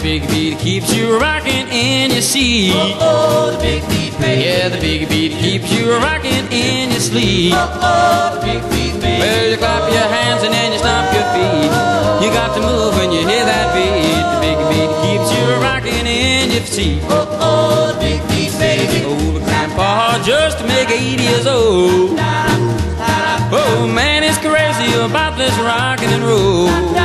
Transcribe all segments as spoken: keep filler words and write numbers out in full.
big beat keeps you rocking in your seat. Oh, oh, the big beat, baby. Yeah, the big beat keeps you rocking in your sleep. Oh, oh, the big beat, baby. Well, you clap your hands and then you stomp your feet. You got to move when you hear that beat. The big beat keeps you rocking in your seat. Oh, oh, the big beat, baby. Oh, but Grandpa just make eighty years old. Oh, man, it's crazy about this rockin' and roll.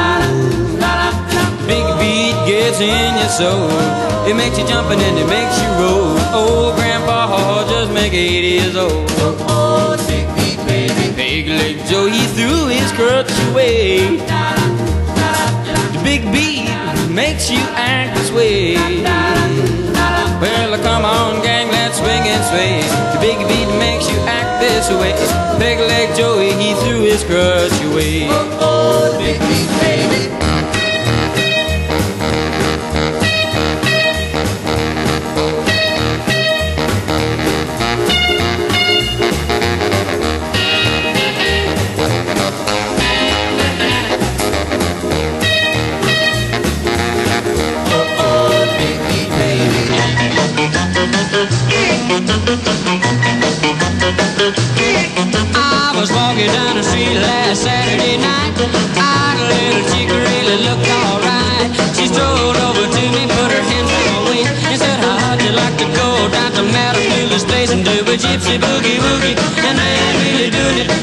Big beat gets in your soul. It makes you jump and then it makes you roll. Oh, Grandpa just make eighty years old. Oh, oh, the big beat, baby. Big Leg Joe, he threw his crutch away. The big beat makes you act this way. Well, come on, gang, let's swing and sway. The big beat makes you act this way. Big Leg Joey, he threw his crutch away. Oh, oh, the big beat, baby. I was walking down the street last Saturday night. I had a little chick who really looked alright. She strolled over to me, put her hands on my waist, and said, how'd you like to go down to Matanuga's place and do a gypsy boogie woogie? And man, really doing it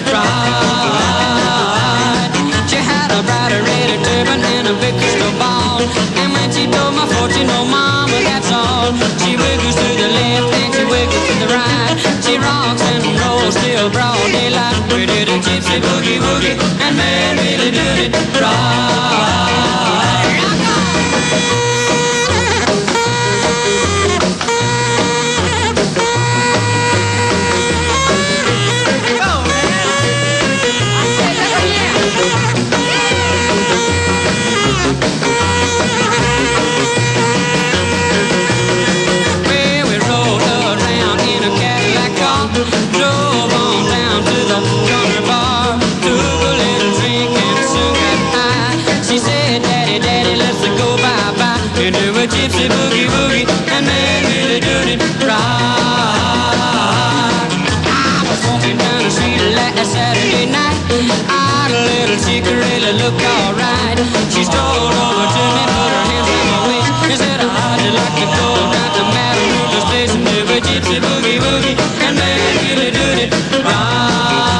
right. She had a bright red turban and a big crystal ball, and when she told my fortune, oh mama, that's all. She wiggles to the left and she wiggles to the right. She rocks and rolls till broad daylight. We did a gypsy boogie woogie, and man, really did it right. Well, we rolled around in a Cadillac car, drove on down to the corner bar, took a little drink and soon got high. She said, Daddy, Daddy, let's go bye-bye and do a gypsy boogie woogie, and man, really did it right. I was walking down the street last Saturday night. I had a little chick who really looked alright. She strolled over to me, put her hands on my waist, and said, how'd you like to go down to Matanuga's place and do a gypsy boogie woogie, and man, really did it right.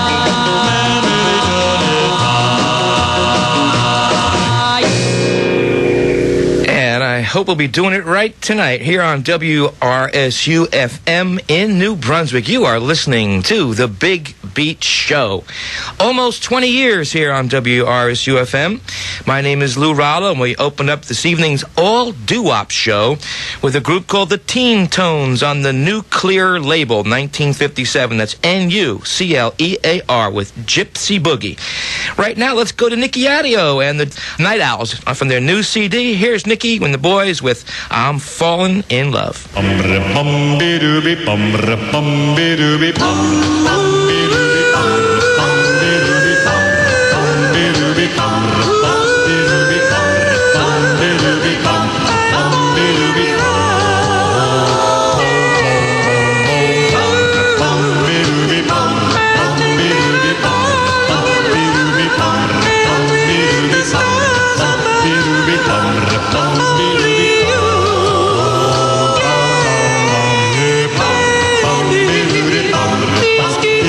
And I hope we'll be doing it right tonight here on W R S U F M in New Brunswick. You are listening to The Big Beat Show. Almost twenty years here on W R S U F M. My name is Lou Rollo, and we open up this evening's all-doo-wop show with a group called the Teen Tones on the Nuclear label, nineteen fifty-seven. That's N U C L E A R with Gypsy Boogie. Right now, let's go to Nicky Adio and the Night Owls from their new C D. Here's Nicky and the boys with I'm Falling in Love. Whiskey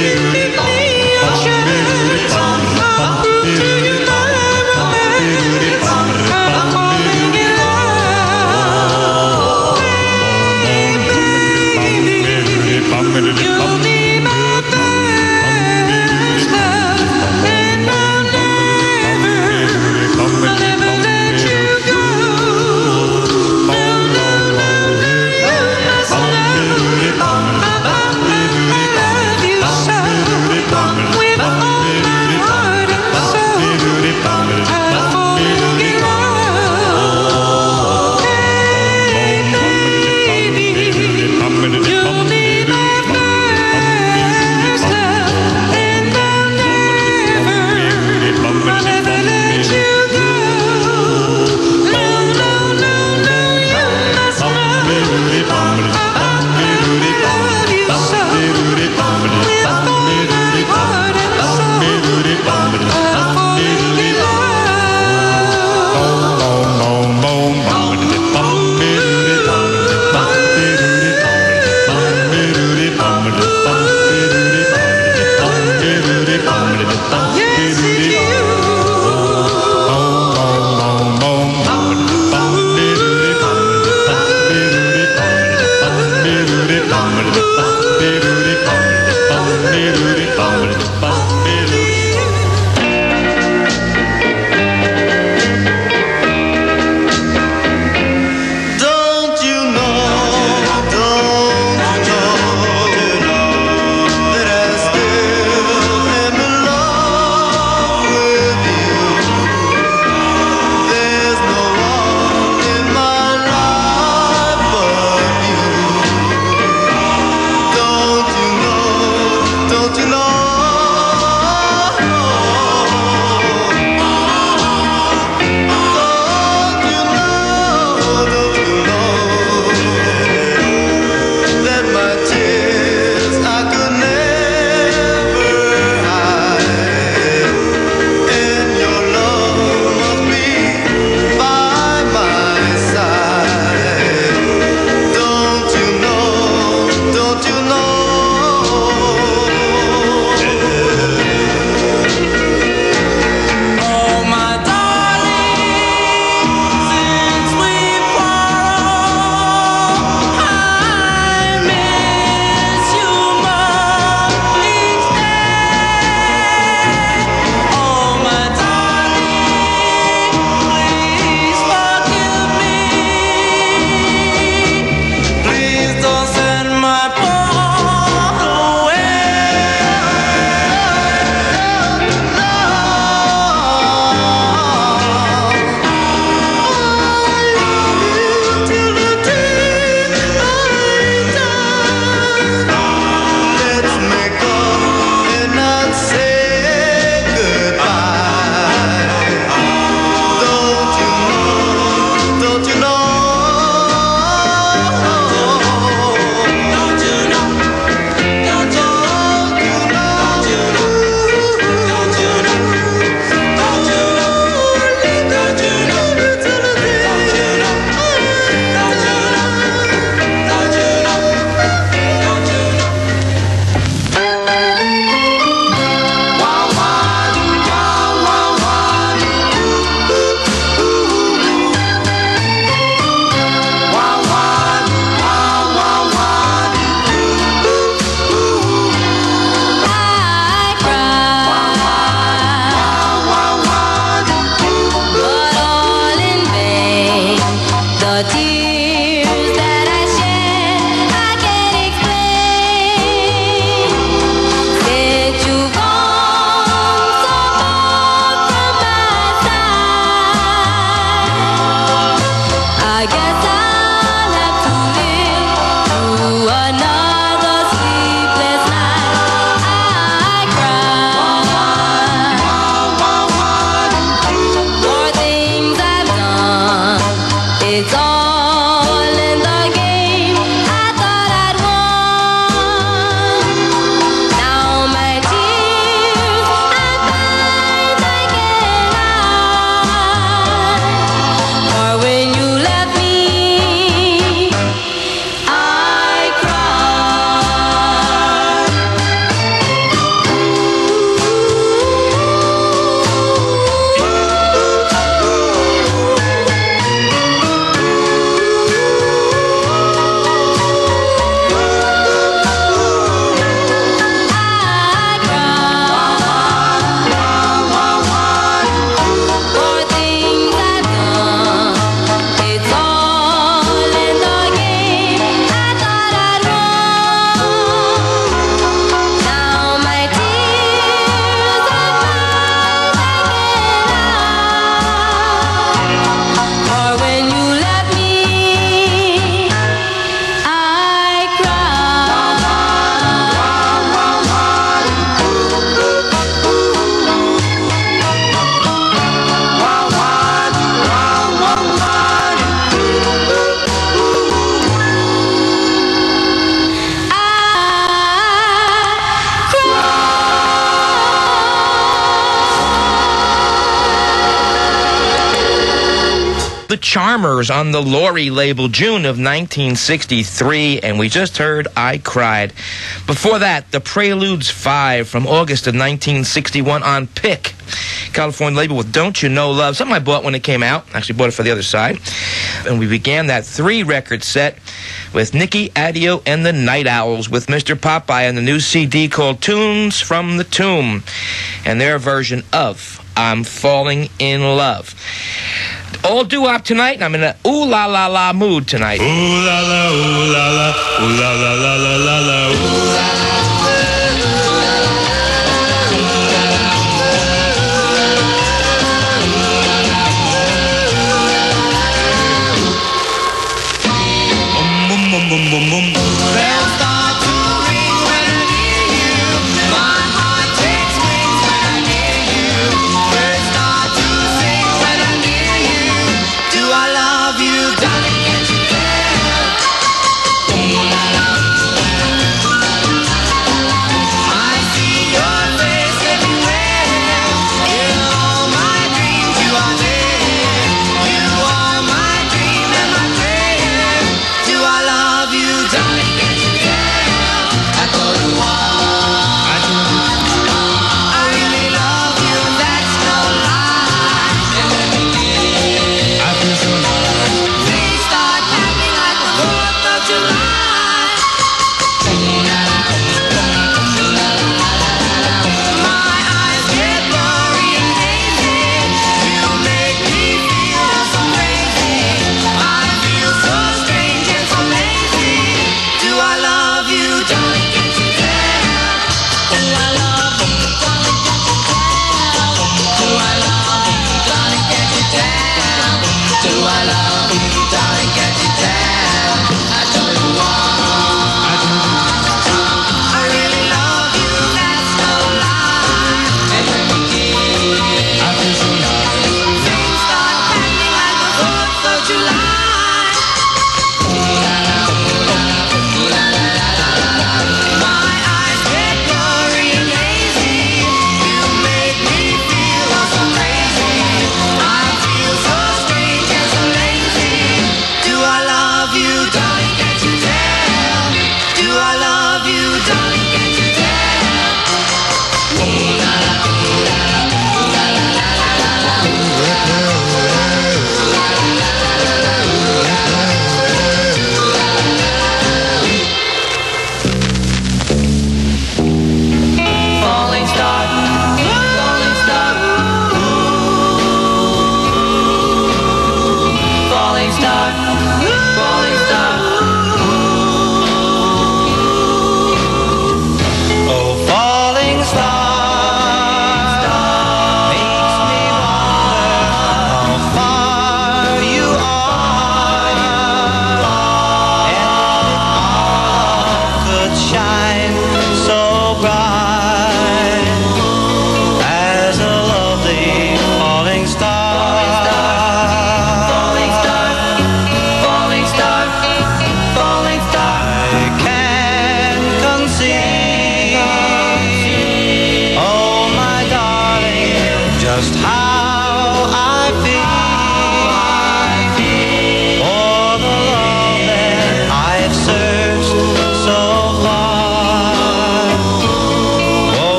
tears that I shed, I can't explain. Since you've gone so far from my side, I guess I'll have to live through another sleepless night. I cry for things I've done. It's all in the game I thought I'd won. Now my tears I find I can't hide. For when you left me, I for things I've done. It's all in the game I thought I'd won. Now my tears I find I can't hide. For when you left me, I The Charmers on the Laurie label, June of nineteen sixty-three, and we just heard I Cried. Before that, the Preludes five from August of nineteen sixty-one on Pick, California label, with Don't You Know Love, something I bought when it came out. Actually bought it for the other side. And we began that three-record set with Nicky Adio and the Night Owls with Mister Popeye and the new C D called Tunes from the Tomb, and their version of I'm Falling in Love. All doo-wop tonight, and I'm in a ooh-la-la-la mood tonight. Ooh la la, ooh la la, ooh la la la la la la, ooh la la. Boom, boom, boom, boom, boom. Bells start to ring when I hear you. My heart takes wings when I hear you. Birds start to sing when I hear you. Do I love you, darling? Can't you tell? Ooh la la.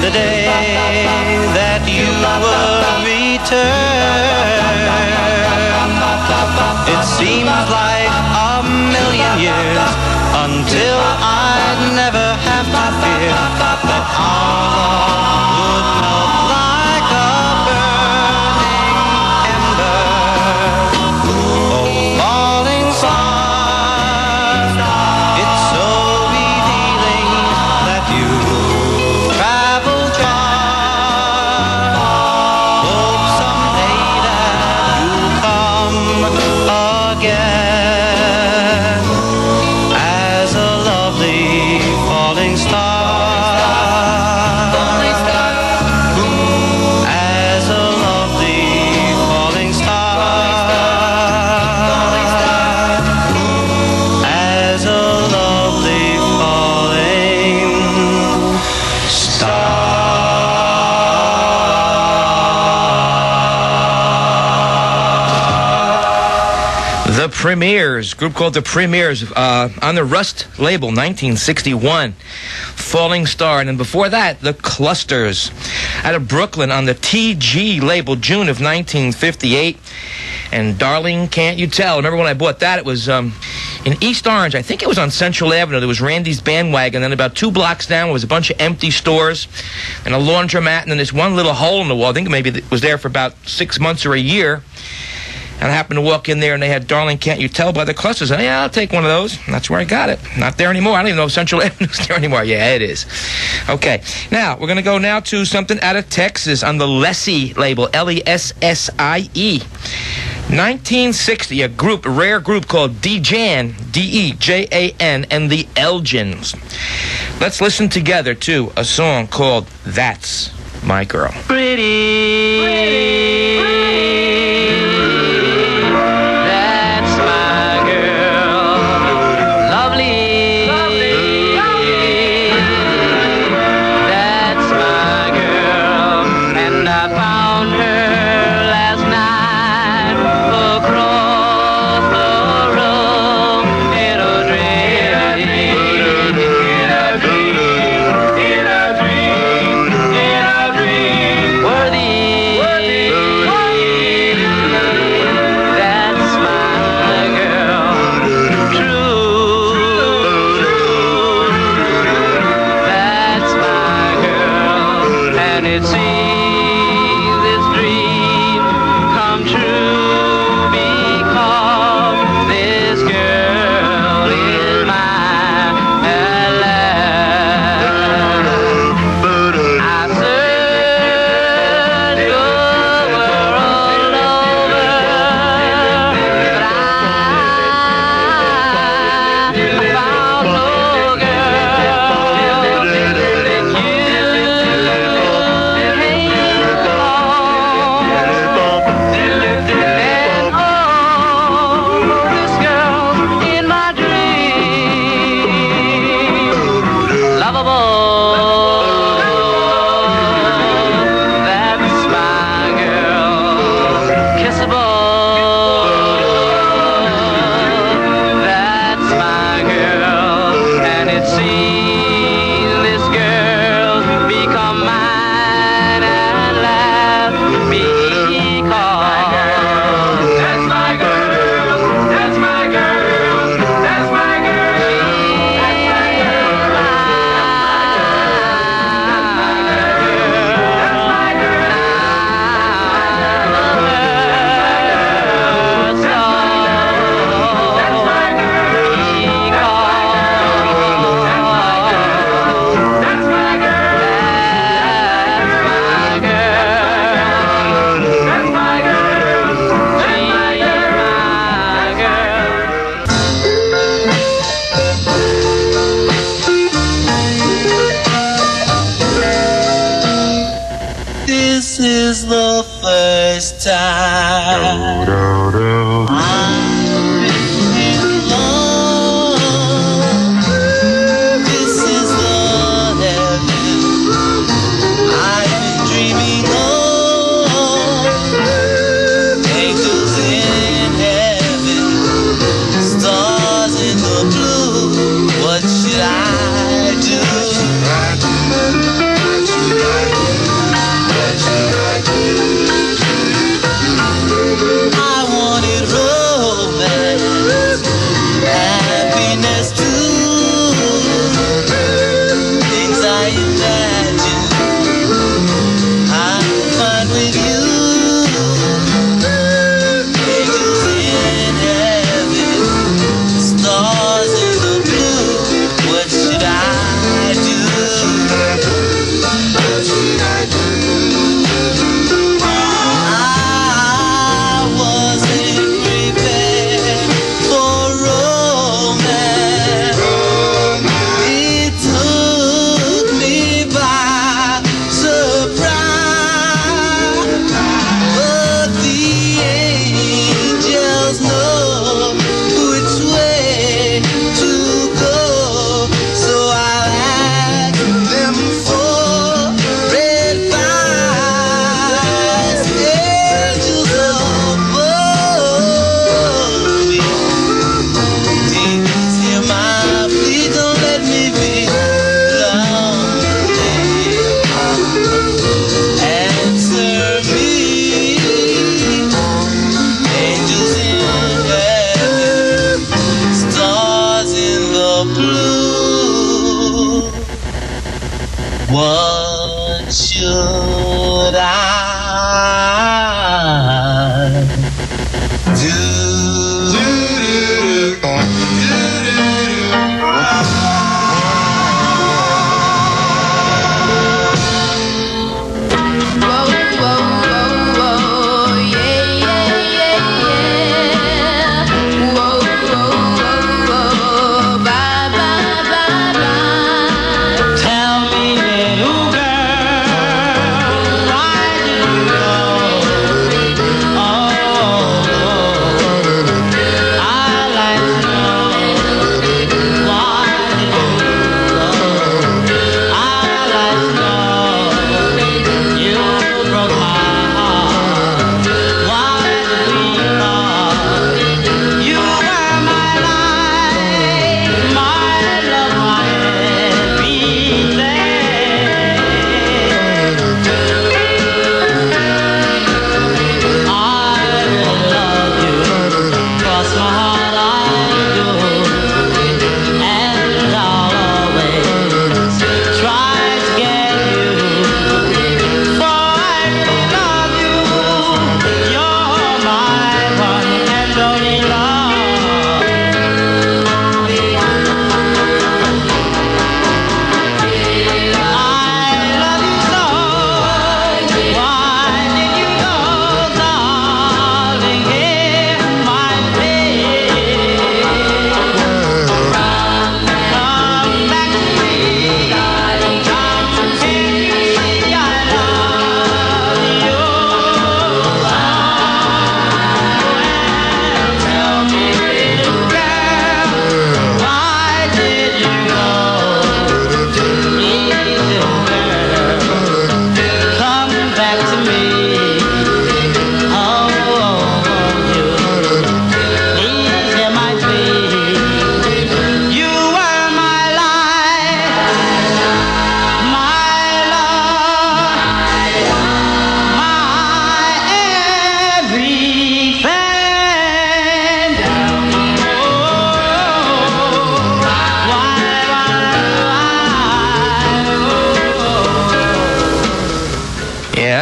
the day that you would return. It seems like a million years until I'd never have to fear that our love would melt like a burning ember. Oh, falling star, it's so revealing that you travel far. Hope someday that you'll come again as a lovely falling star. As a lovely falling star. As a lovely falling star. The Premiers, group called The Premiers, uh, on the Rust label, nineteen sixty-one. Falling Star. And then before that, The Clusters, out of Brooklyn on the T G label, June of nineteen fifty-eight. And Darling, Can't You Tell? Remember when I bought that? It was um, in East Orange. I think it was on Central Avenue. There was Randy's Bandwagon. Then about two blocks down was a bunch of empty stores and a laundromat. And then this one little hole in the wall. I think maybe it was there for about six months or a year. And I happened to walk in there, and they had Darling, Can't You Tell by The Clusters. And yeah, I'll take one of those. And that's where I got it. Not there anymore. I don't even know if Central Avenue's there anymore. Yeah, it is. Okay. Now, we're going to go now to something out of Texas on the Lessie label, L E S S I E. nineteen sixty, a group, a rare group called D-Jan, D E J A N, and the Elgins. Let's listen together to a song called That's My Girl. Pretty, pretty, that's my girl. Lovely, lovely, that's my girl. And I found her last night across the road in a dream, in a dream, in a dream, in a dream. Worthy, that's my girl. True, that's my girl. And it seems this dream come true because this girl is mine at last. I searched the world over, but I found no girl that you came along. And oh, this girl in my dream, lovable, that's my girl. Kissable, that's my girl. And it seems this girl's become mine at last because that's my girl, that's my girl, that's my girl, that's my girl, that's my girl, This is the first time I'm in love. This is the heaven I've been dreaming of. Angels in heaven, stars in the blue. What should I do? What should I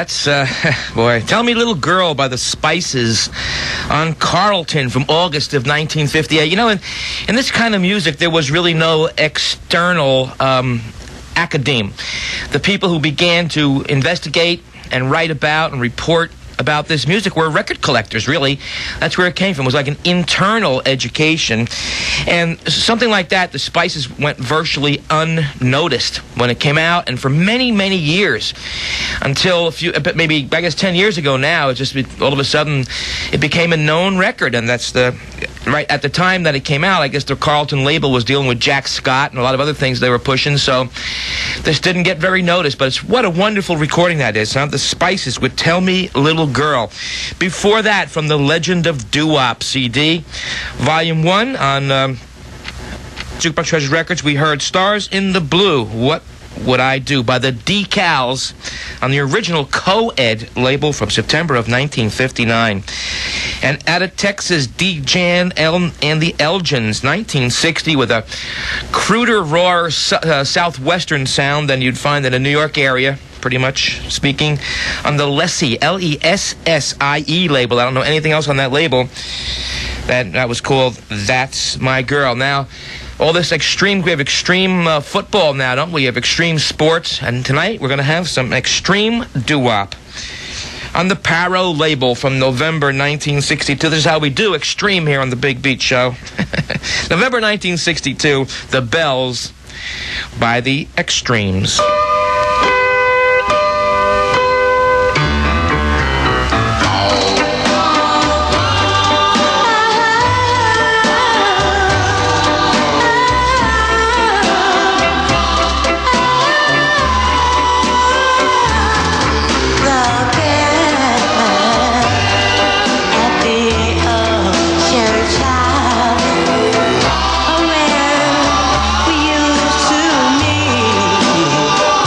That's, uh, boy, Tell Me Little Girl by the Spices on Carlton from August of nineteen fifty-eight. You know, in, in this kind of music, there was really no external um, academe. The people who began to investigate and write about and report about this music were record collectors, really. That's where it came from. It was like an internal education. And something like that, the Spices went virtually unnoticed when it came out, and for many, many years, until a few, maybe, I guess, ten years ago now, it just, all of a sudden, it became a known record, and that's the, right at the time that it came out, I guess the Carlton label was dealing with Jack Scott and a lot of other things they were pushing, so this didn't get very noticed, but it's what a wonderful recording that is, huh? The Spices with Tell Me Little Girl. Before that, from the Legend of Doo-Wop C D, Volume one on um, Jukebox Treasures Records, we heard Stars in the Blue, What Would I Do, by the Decals on the original Co-Ed label from September of nineteen fifty-nine. And out of Texas, D. Jan El- and the Elgins, nineteen sixty, with a cruder, raw su- uh, southwestern sound than you'd find in a New York area, pretty much speaking, on the Lessie, L E S S I E label. I don't know anything else on that label. That, that was called That's My Girl. Now, all this extreme, we have extreme uh, football now, don't we? We have extreme sports, and tonight we're going to have some extreme doo-wop on the Paro label from November nineteen sixty-two. This is how we do extreme here on the Big Beat Show. November nineteen sixty-two, The Bells by the Extremes. Where we used to meet.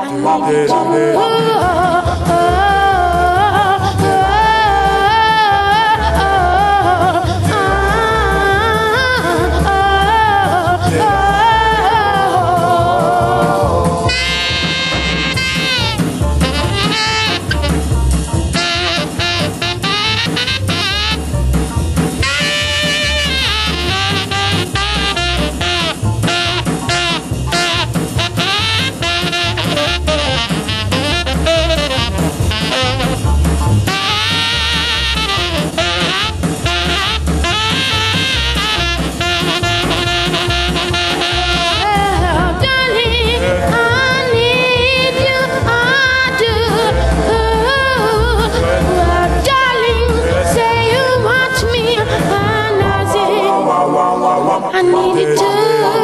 I need it too.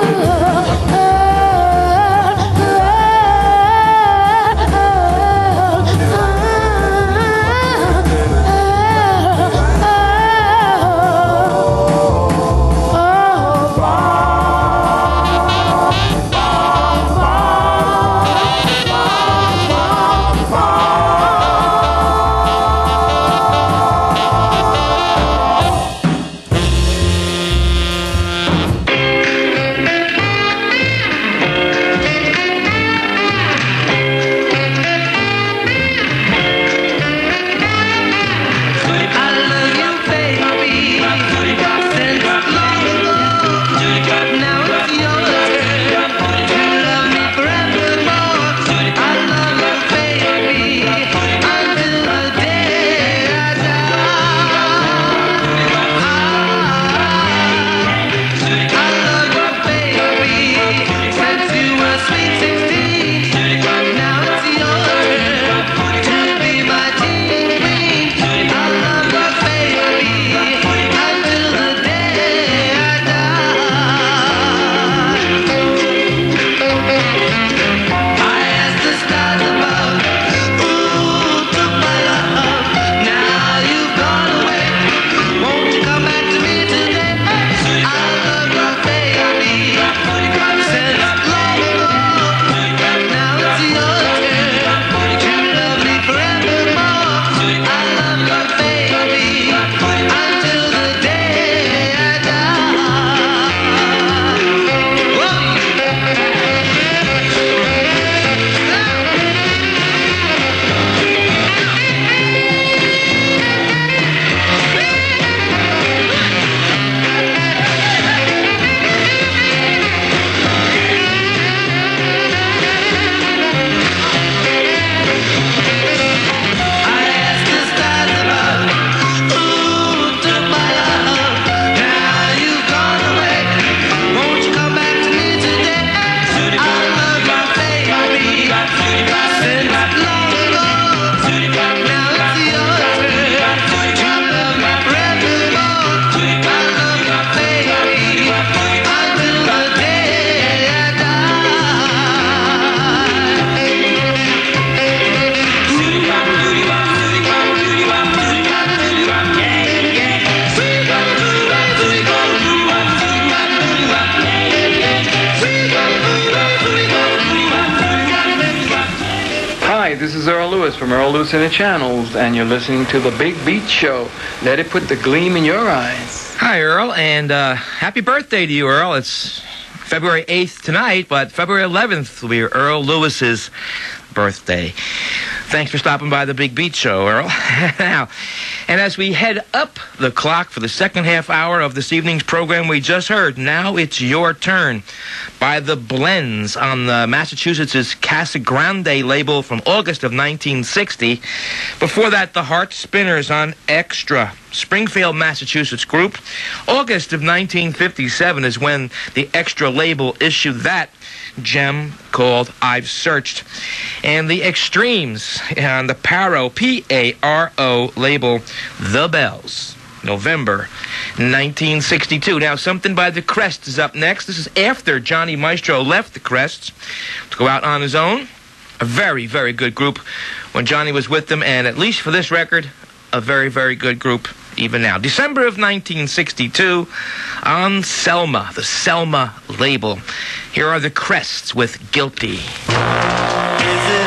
This is Earl Lewis from Earl Lewis and the Channels, and you're listening to The Big Beat Show. Let it put the gleam in your eyes. Hi, Earl, and uh, happy birthday to you, Earl. It's February eighth tonight, but February eleventh will be Earl Lewis's birthday. Thanks for stopping by The Big Beat Show, Earl. Now, and as we head up the clock for the second half hour of this evening's program, we just heard Now It's Your Turn by the Blends on the Massachusetts' Casa Grande label from August of nineteen sixty. Before that, the Heart Spinners on Extra, Springfield, Massachusetts group. August of nineteen fifty-seven is when the Extra label issued that gem called I've Searched. And the Extremes on the Paro, P A R O label, The Bells, November nineteen sixty-two. Now, something by the Crests is up next. This is after Johnny Maestro left the Crests to go out on his own. A very, very good group when Johnny was with them, and at least for this record, a very, very good group even now. December of nineteen sixty-two on Selma, the Selma label. Here are the Crests with Guilty. Is it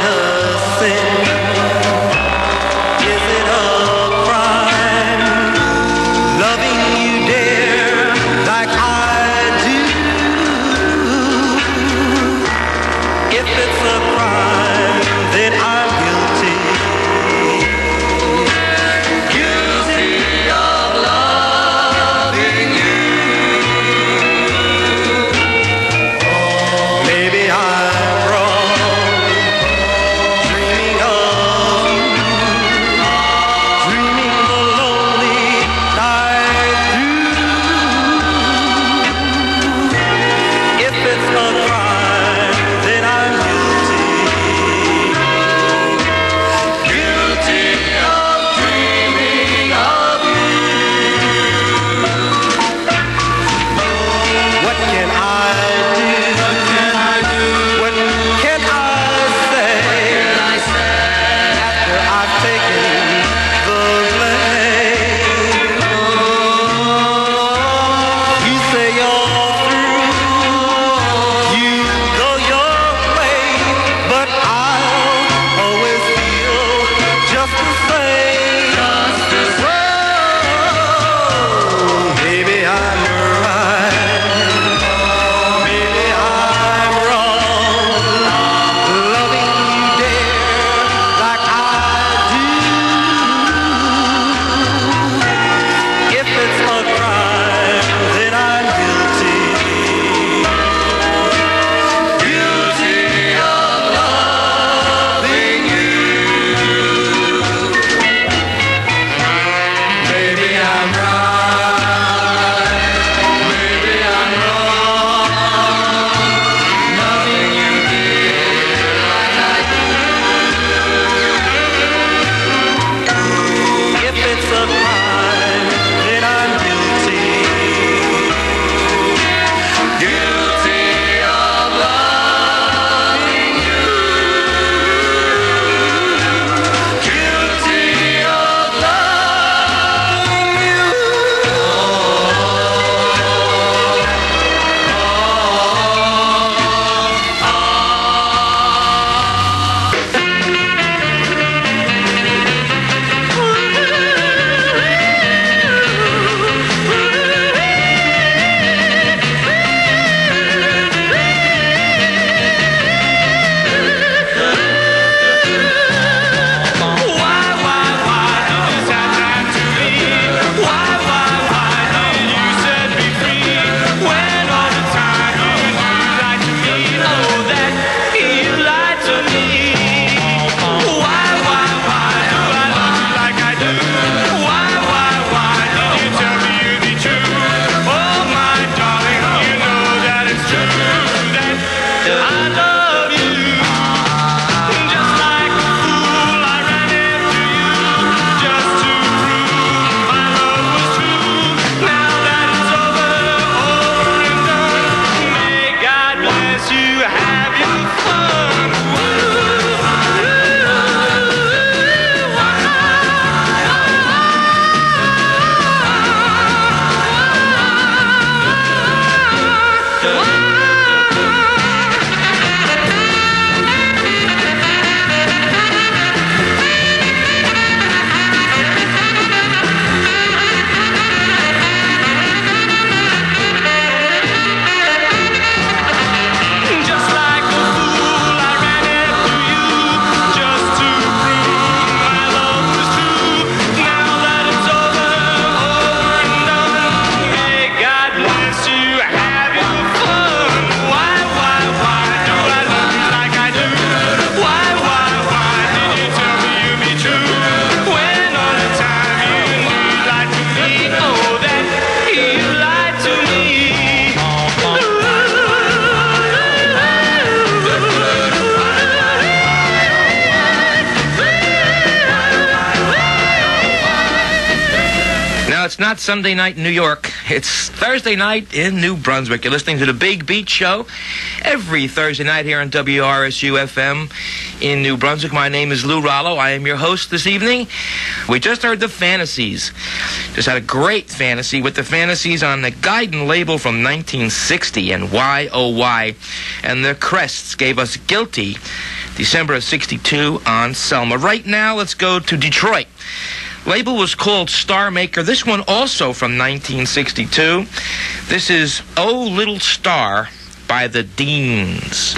It's not Sunday night in New York. It's Thursday night in New Brunswick. You're listening to The Big Beat Show every Thursday night here on W R S U F M in New Brunswick. My name is Lou Rollo. I am your host this evening. We just heard the Fantasies. Just had a great fantasy with the Fantasies on the Guidon label from nineteen sixty and Why Oh Why. And the Crests gave us Guilty December of sixty-two on Selma. Right now, let's go to Detroit. Label was called Star Maker. This one also from nineteen sixty-two. This is Oh Little Star by the Deans.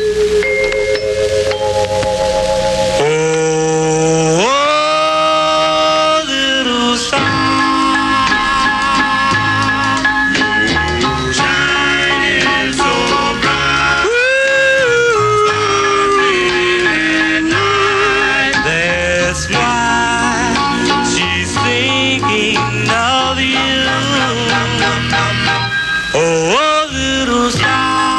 Oh, little star, shining so bright, sparkling at night. That's why she's thinking of you. Oh, little star.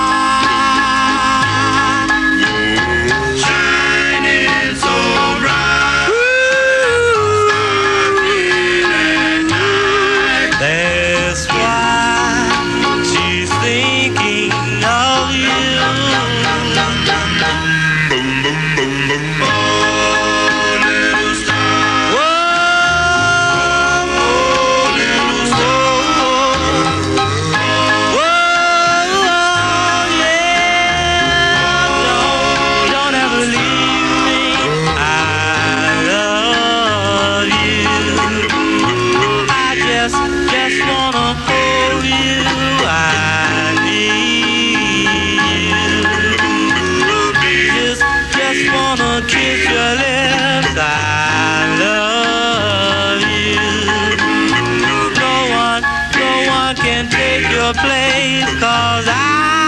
Place, cause I,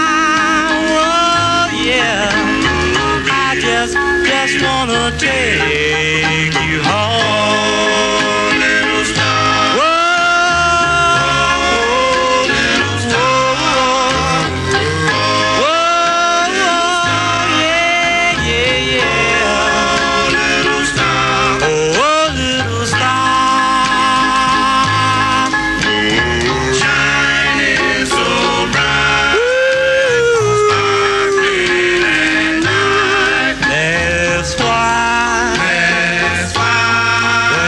oh yeah, I just, just wanna take you home, little star. Whoa, little star. Whoa, yeah, yeah, yeah, little star. Oh, little star. That's why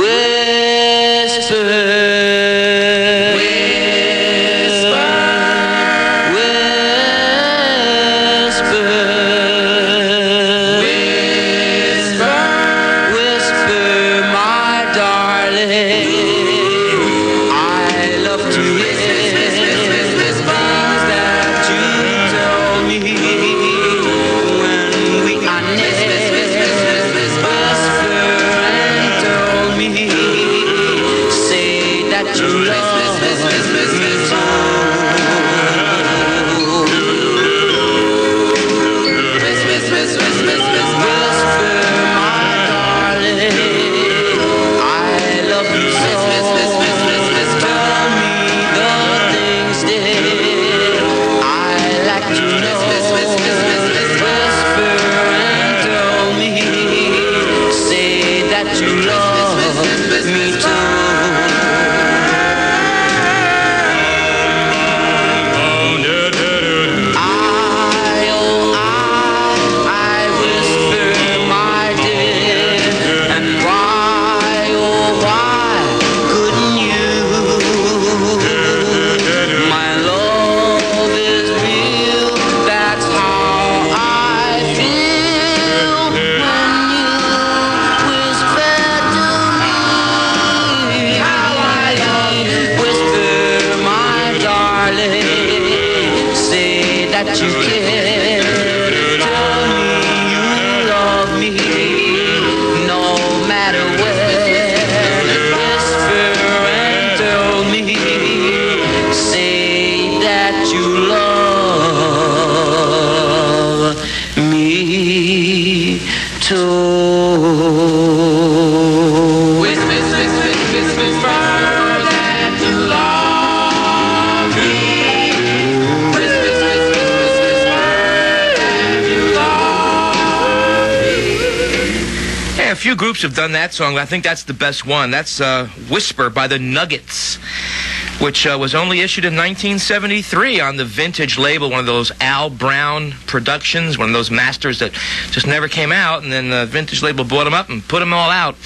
Few groups have done that song, but I think that's the best one. That's uh, Whisper by the Nuggets, which uh, was only issued in nineteen seventy-three on the Vintage label, one of those Al Brown productions, one of those masters that just never came out, and then the Vintage label bought them up and put them all out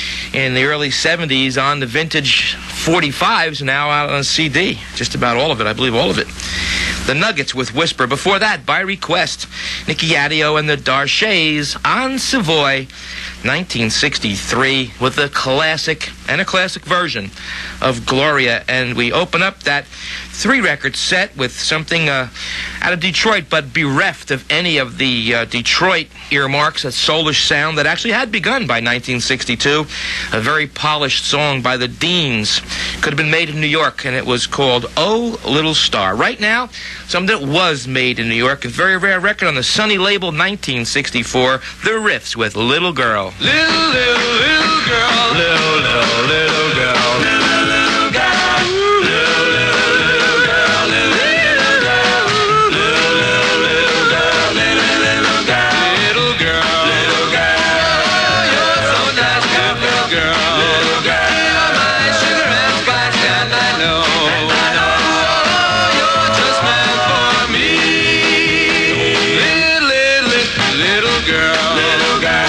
in the early seventies on the Vintage forty-fives, now out on C D. Just about all of it, I believe all of it. The Nuggets with Whisper. Before that, by request, Nicky Adio and the Darshés on Savoy, nineteen sixty-three, with a classic and a classic version of Gloria. And we open up that three-record set with something uh, out of Detroit, but bereft of any of the uh, Detroit earmarks, a soulish sound that actually had begun by nineteen sixty-two. A very polished song by the Deans. Could have been made in New York, and it was called Oh Little Star. Right now, something that was made in New York, a very rare record on the Sunny label, nineteen sixty-four, The Riffs with Little Girl. Little, little, little girl. Little, little, little girl. Little, little girl. Little, little, little girl. Little, little girl. Little, little, little girl. Little, little girl. Little girl. Little girl. You're so nice, little girl. Little girl. You're my sugar and spice, and I know. And I know. You're just meant for me. Little, little, little girl. Little girl.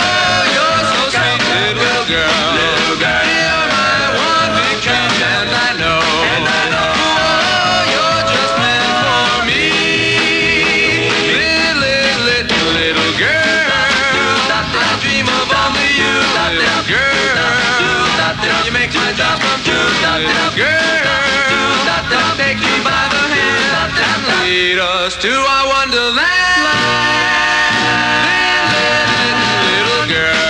Little girl, you're my one big dream, and I know, and I know, you're just meant for me. Little, little, little girl, I dream of only you, little girl. You make my dreams come true, little girl. Take me by the hand and lead us to our wonderland. Little girl.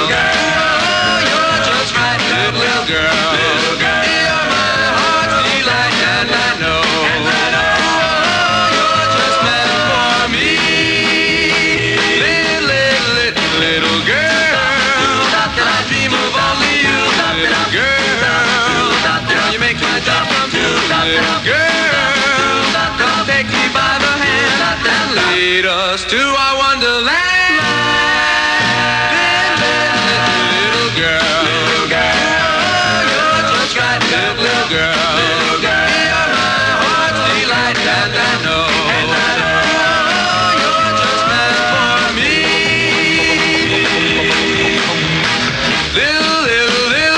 Girl, little girl, you're my heart's delight, and I know, and I know, you're just meant for me. Little, little, little girl, I dream of only you, little girl. You make my dreams come true, little girl. Come take me by the hand and lead us to our wonderland. Little, little girl. Little girl, little girl, you're my heart's delight, and I know, and I know, you're just meant for me. Little, little, little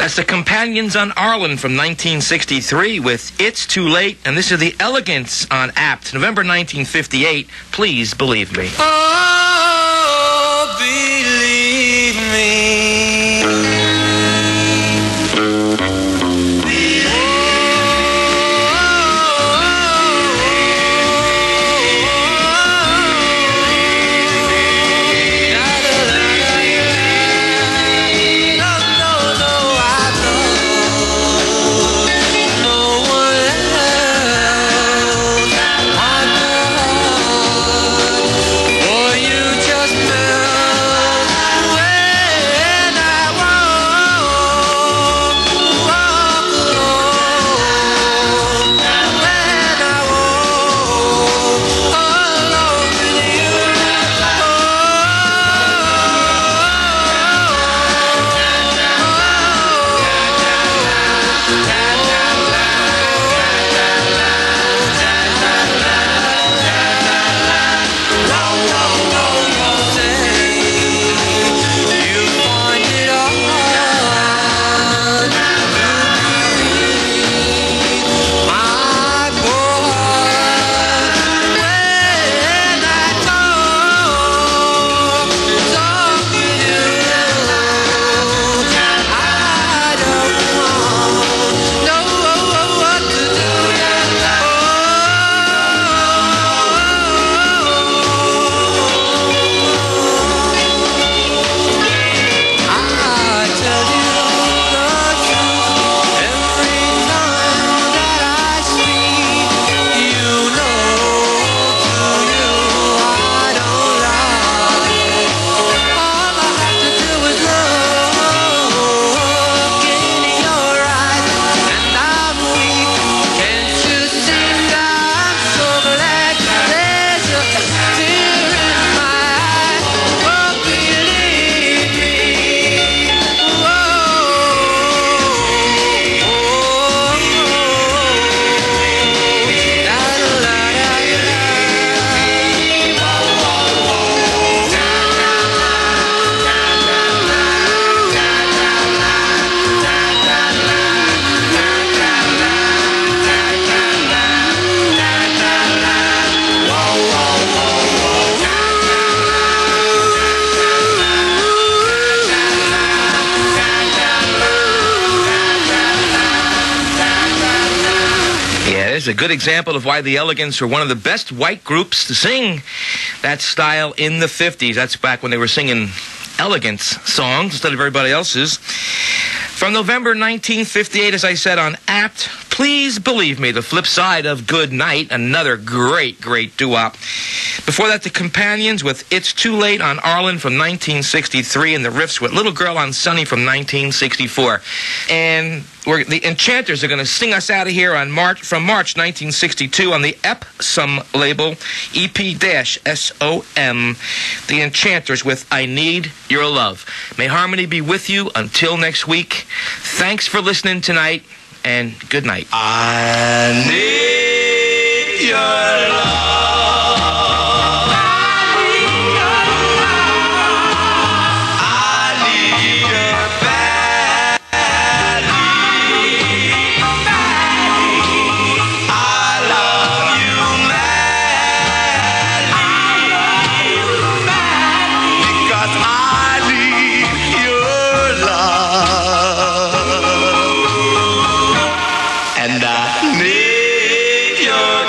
That's the Companions on Arlen from nineteen sixty-three with It's Too Late. And this is the Elegance on Apt, November nineteen fifty-eight. Please believe me. Oh, believe me. A good example of why the Elegants were one of the best white groups to sing that style in the fifties. That's back when they were singing Elegance songs instead of everybody else's. From November nineteen fifty-eight, as I said, on Apt, Please Believe Me, the flip side of Good Night, another great, great doo-wop. Before that, the Companions with It's Too Late on Arlen from nineteen sixty-three, and the riffs with Little Girl on Sunny from nineteen sixty-four. And we're, the Enchanters are going to sing us out of here on March from March nineteen sixty-two on the Epsom label, E P S O M. The Enchanters with I Need Your Love. May harmony be with you until next week. Thanks for listening tonight, and good night. I need your love. And I need your